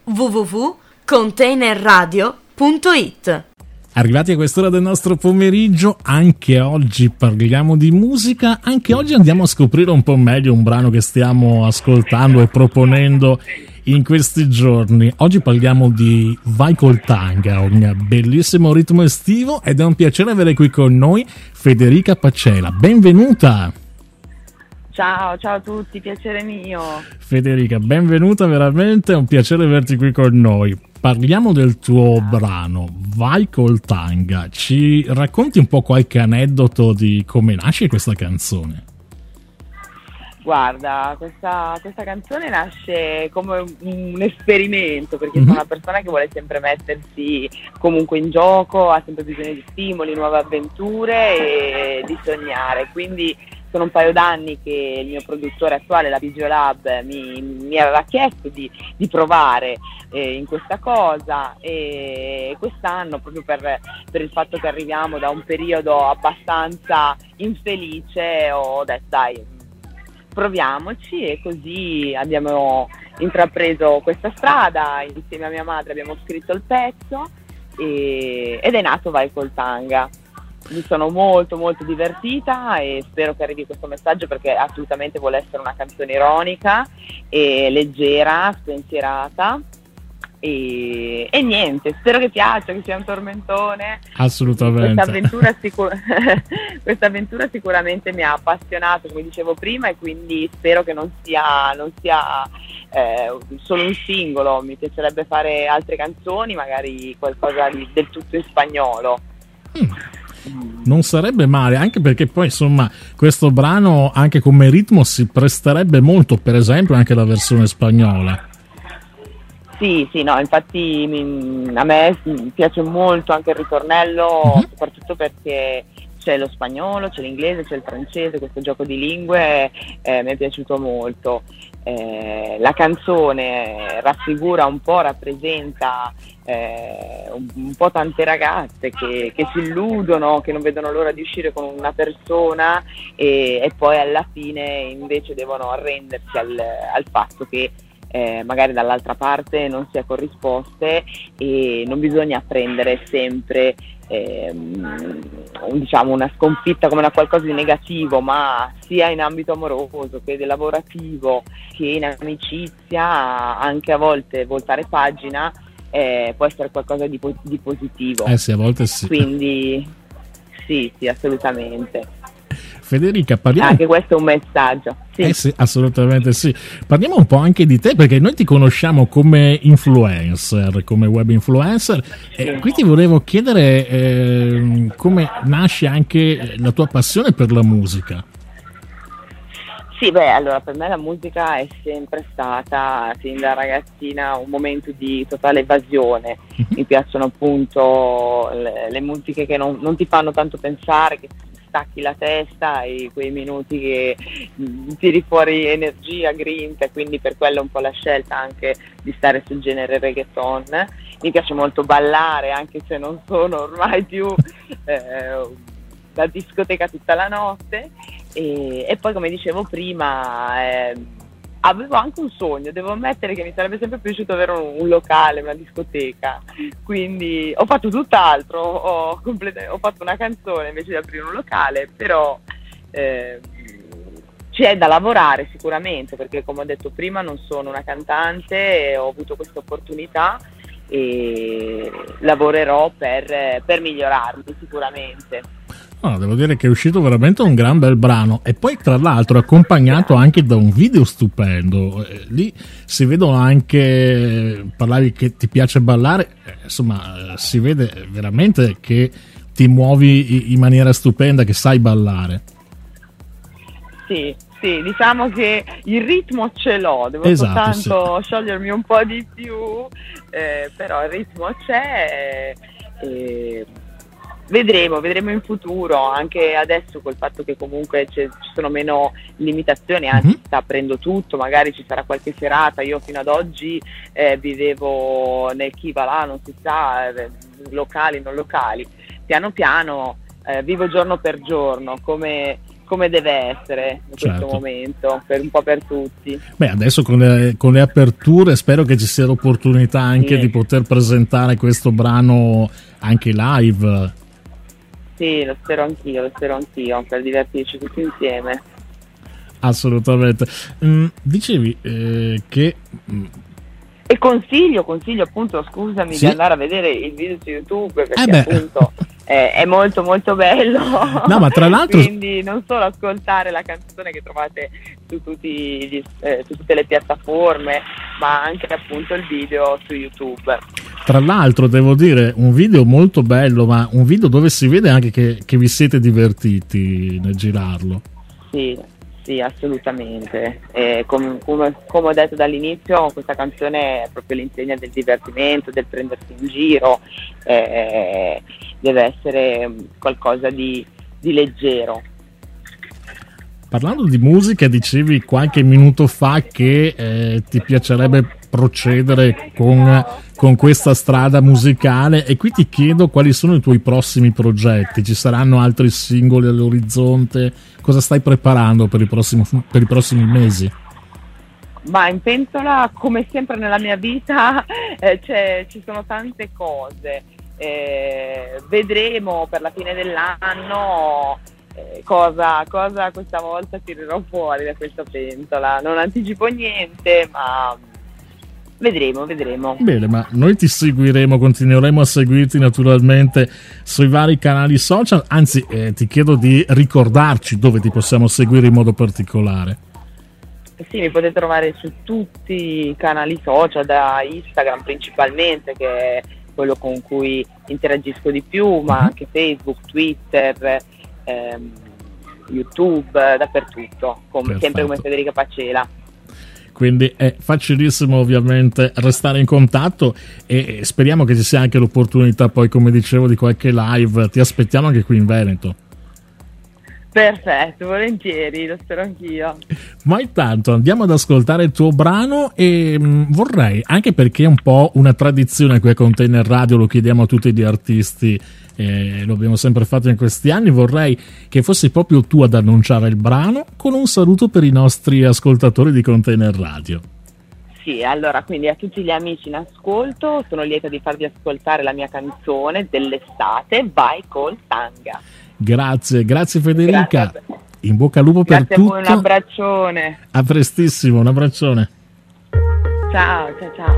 www.containerradio.it. Arrivati a quest'ora del nostro pomeriggio, anche oggi parliamo di musica, anche oggi andiamo a scoprire un po' meglio un brano che stiamo ascoltando e proponendo in questi giorni. Oggi parliamo di Vai col Tanga, un bellissimo ritmo estivo, ed è un piacere avere qui con noi Federica Paccela. Benvenuta! Ciao a tutti, piacere mio. Federica, benvenuta, veramente è un piacere averti qui con noi. Parliamo del tuo brano Vai col Tanga. Ci racconti un po' qualche aneddoto di come nasce questa canzone? Guarda, questa canzone nasce come un esperimento, perché sono una persona che vuole sempre mettersi comunque in gioco, ha sempre bisogno di stimoli, nuove avventure e di sognare, quindi sono un paio d'anni che il mio produttore attuale, la Bigiolab, mi aveva chiesto di provare in questa cosa, e quest'anno, proprio per il fatto che arriviamo da un periodo abbastanza infelice, ho detto dai, proviamoci, e così abbiamo intrapreso questa strada. Insieme a mia madre abbiamo scritto il pezzo ed è nato Vai col Tanga. Mi sono molto divertita e spero che arrivi questo messaggio, perché assolutamente vuole essere una canzone ironica e leggera, spensierata, e niente, spero che piaccia, che sia un tormentone. Assolutamente. Questa avventura sicuramente mi ha appassionato, come dicevo prima, e quindi spero che non sia solo un singolo. Mi piacerebbe fare altre canzoni, magari qualcosa del tutto in spagnolo. Non sarebbe male, anche perché poi insomma questo brano anche come ritmo si presterebbe molto, per esempio, anche la versione spagnola. Sì, no, infatti a me piace molto anche il ritornello, soprattutto perché c'è lo spagnolo, c'è l'inglese, c'è il francese, questo gioco di lingue mi è piaciuto molto. La canzone raffigura un po', rappresenta un po' tante ragazze che si illudono, che non vedono l'ora di uscire con una persona e poi alla fine invece devono arrendersi al fatto che magari dall'altra parte non si è corrisposte, e non bisogna prendere sempre diciamo una sconfitta come una qualcosa di negativo, ma sia in ambito amoroso che lavorativo che in amicizia, anche a volte voltare pagina può essere qualcosa di positivo. Sì, a volte sì. Quindi sì, assolutamente. Federica, parliamo... Anche questo è un messaggio. Sì, assolutamente sì. Parliamo un po' anche di te, perché noi ti conosciamo come influencer, come web influencer, e qui ti volevo chiedere come nasce anche la tua passione per la musica. Sì, allora per me la musica è sempre stata, sin da ragazzina, un momento di totale evasione. Mi piacciono appunto le musiche che non ti fanno tanto pensare, che stacchi la testa, e quei minuti che tiri fuori energia, grinta, quindi per quello un po' la scelta anche di stare sul genere reggaeton. Mi piace molto ballare, anche se non sono ormai più da discoteca tutta la notte, e poi, come dicevo prima, avevo anche un sogno, devo ammettere che mi sarebbe sempre piaciuto avere un locale, una discoteca, quindi ho fatto tutt'altro, ho fatto una canzone invece di aprire un locale, però c'è da lavorare sicuramente, perché come ho detto prima non sono una cantante, e ho avuto questa opportunità e lavorerò per migliorarmi sicuramente. Devo dire che è uscito veramente un gran bel brano, e poi tra l'altro accompagnato anche da un video stupendo. Lì si vedono anche, parlavi che ti piace ballare, insomma si vede veramente che ti muovi in maniera stupenda, che sai ballare. Sì, diciamo che il ritmo ce l'ho, devo soltanto sciogliermi un po' di più, però il ritmo c'è. Vedremo in futuro, anche adesso col fatto che comunque ci sono meno limitazioni, anzi si sta aprendo tutto, magari ci sarà qualche serata. Io fino ad oggi vivevo nel chi va là, non si sa, locali, non locali. Piano piano vivo giorno per giorno, come come deve essere in Certo. questo momento, per un po' per tutti. Beh, adesso con le aperture spero che ci sia l'opportunità anche Sì. di poter presentare questo brano anche live. Sì, lo spero anch'io, per divertirci tutti insieme. Assolutamente. Dicevi che E consiglio appunto, scusami, Sì. di andare a vedere il video su YouTube, perché beh. appunto è molto molto bello. No, ma tra l'altro- Quindi non solo ascoltare la canzone che trovate su su tutte le piattaforme, ma anche appunto il video su YouTube. Tra l'altro devo dire un video molto bello, ma un video dove si vede anche che vi siete divertiti nel girarlo. Sì, assolutamente. Come ho detto dall'inizio, questa canzone è proprio l'insegna del divertimento, del prendersi in giro, deve essere qualcosa di leggero. Parlando di musica, dicevi qualche minuto fa che ti piacerebbe procedere con questa strada musicale, e qui ti chiedo quali sono i tuoi prossimi progetti. Ci saranno altri singoli all'orizzonte? Cosa stai preparando per i prossimi mesi? Ma in pentola, come sempre nella mia vita, ci sono tante cose. Vedremo per la fine dell'anno cosa questa volta tirerò fuori da questa pentola. Non anticipo niente, ma vedremo. Bene, ma noi ti seguiremo, continueremo a seguirti naturalmente sui vari canali social, anzi ti chiedo di ricordarci dove ti possiamo seguire in modo particolare. Sì, mi potete trovare su tutti i canali social, da Instagram principalmente, che è quello con cui interagisco di più, ma anche Facebook, Twitter, YouTube, dappertutto, sempre come Federica Pacela. Quindi è facilissimo ovviamente restare in contatto, e speriamo che ci sia anche l'opportunità poi, come dicevo, di qualche live. Ti aspettiamo anche qui in Veneto. Perfetto, volentieri, lo spero anch'io. Ma intanto andiamo ad ascoltare il tuo brano, e vorrei, anche perché è un po' una tradizione qui a Container Radio, lo chiediamo a tutti gli artisti, lo abbiamo sempre fatto in questi anni, vorrei che fossi proprio tu ad annunciare il brano con un saluto per i nostri ascoltatori di Container Radio. Sì, allora, quindi a tutti gli amici in ascolto, sono lieta di farvi ascoltare la mia canzone dell'estate, Vai col Tanga. Grazie Federica. Grazie. In bocca al lupo per tutto. Grazie a voi, un abbraccione. A prestissimo, un abbraccione. Ciao.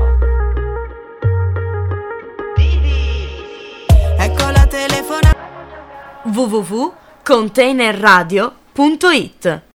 Ecco la telefonata. www.containerradio.it